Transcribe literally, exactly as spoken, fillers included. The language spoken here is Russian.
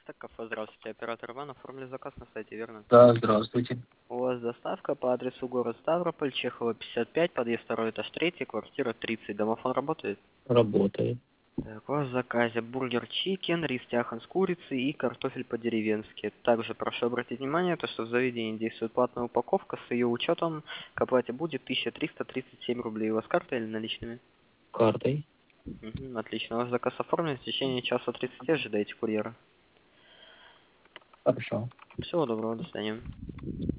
Так, кафе, здравствуйте, оператор Иван, оформили заказ на сайте, верно? Да, здравствуйте. У вас доставка по адресу город Ставрополь, Чехова пятьдесят пять, подъезд второй этаж третий, квартира тридцать. Домофон работает? Работает. Так, у вас в заказе бургер чикен, рис тяхан с курицей и картофель по-деревенски. Также прошу обратить внимание, то, что в заведении действует платная упаковка, с ее учетом к оплате будет тысяча триста тридцать семь рублей. У вас карта или наличными? Картой. Угу, отлично, ваш заказ оформлен, в течение часа тридцати ожидаете курьера. Хорошо. Всего доброго, до свидания.